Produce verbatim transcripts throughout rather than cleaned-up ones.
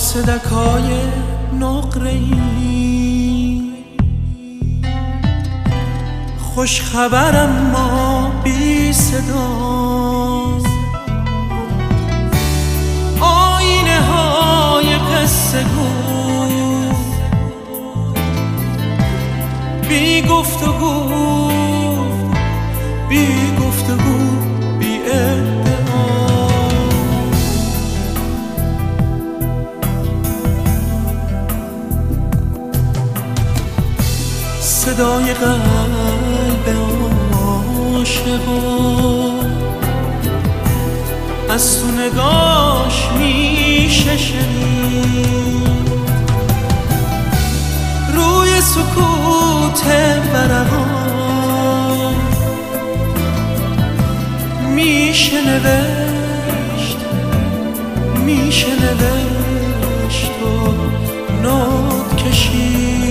صدکای نقره‌ای، خوش خبرم ما بی صداست، آینه های قصه گو بی گفتگو، بی گفتگو بی ادعا، صدای قلب عاشقا از تو نگاش میشه شنید، روی سکوت ورقا میشه نوشت، میشه نوشت و نوت کشید.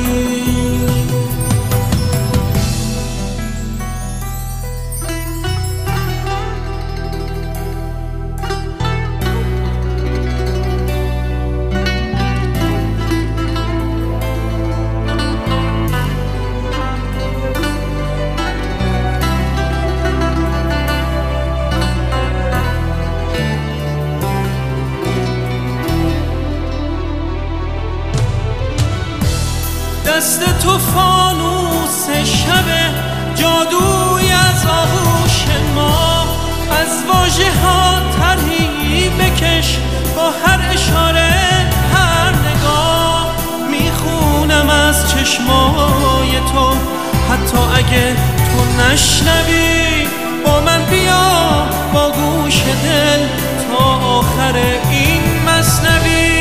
دست تو فانوس شب جادوی از آغوش ما، از واژه ها طرحی بکش با هر اشاره هر نگاه، میخونم از چشمای تو حتی اگه تو نشنوی، با من بیا با گوش دل تا آخر این مثنوی.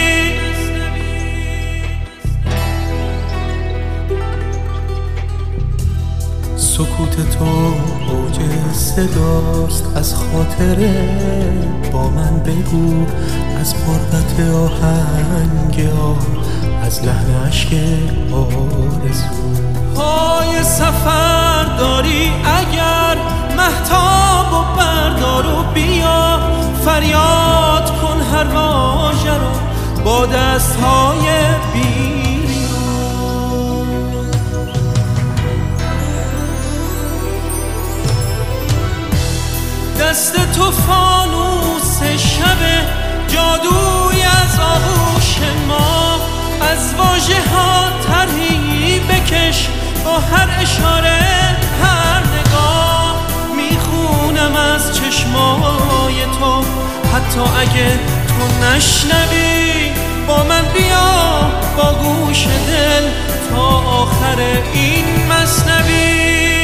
سکوت تو اوج صداست، از خاطره با من بگو، از پربت آهنگ آه، از لحن عشق آرزو. پای سفر داری اگر مهتاب و بردار و بیا، فریاد کن هر واژه رو با دستهای بی. دست تو فانوس شب جادوی از آغوش ما، از واژه ها طرحی بکش با هر اشاره هر نگاه، میخونم از چشمای تو حتی اگه تو نشنوی، با من بیا با گوش دل تا آخر این مثنوی.